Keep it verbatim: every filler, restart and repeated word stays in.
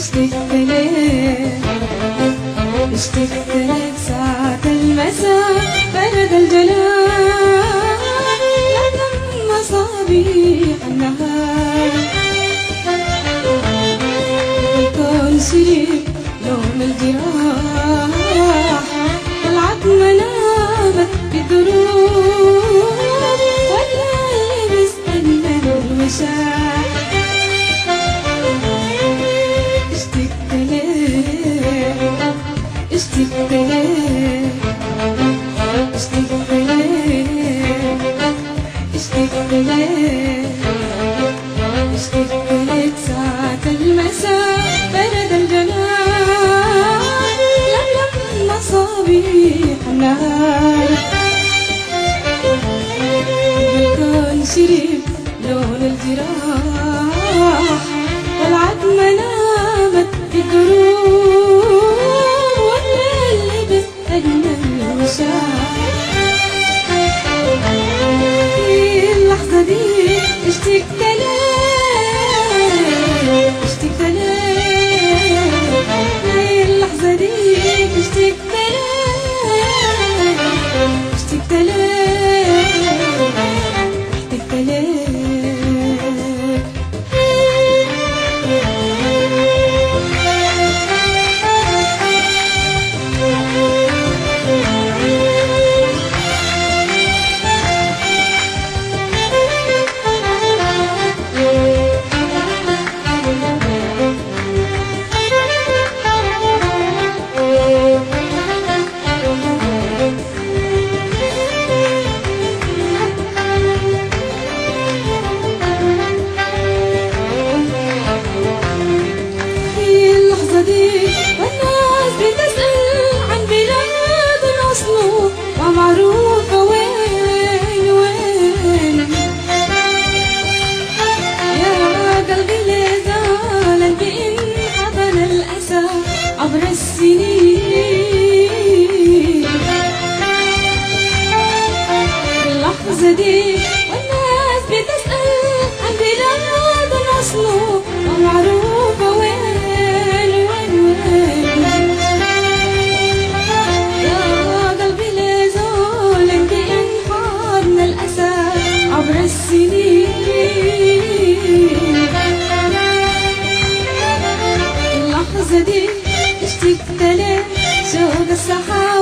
اشتقت لك اشتقت لك ساعة المساء برد الجنان لكن مصابيح النهار الكون شرب لون الجراح والعتمة نامت بدروب والليل بيستنى الوشاح اشتقت لك اشتقت لك اشتقت لك اشتقت لك اشتقت لك ساعة المساء برد الجنان لملم مصابيح النهار الكون شرب لون الجراح والعتمة نامت بدروب والليل بيستنى الوشاح في اللحظة دي اشتقت لك اشتقت لك في اللحظة دي اشتقت لك اشتقت لك اشتقت لك والناس بتسأل عن بلاد أصله ومعروفة وين وين يا قلبي لا زال بإن حضن الأسى عبر السنين اللحظة دي والناس بتسأل عن بلاد أصله ومعروفة وين عبر السنين اللحظة دي اشتقت لك شوق السحاب